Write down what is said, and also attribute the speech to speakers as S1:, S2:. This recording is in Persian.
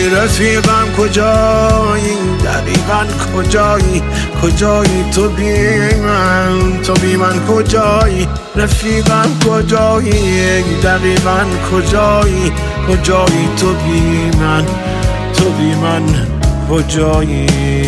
S1: رفیقم کجایی، دقیقاً کجایی، کجایی تو بی من کجایی، رفیقم کجایی، دقیقاً کجایی، کجایی تو بی من کجایی.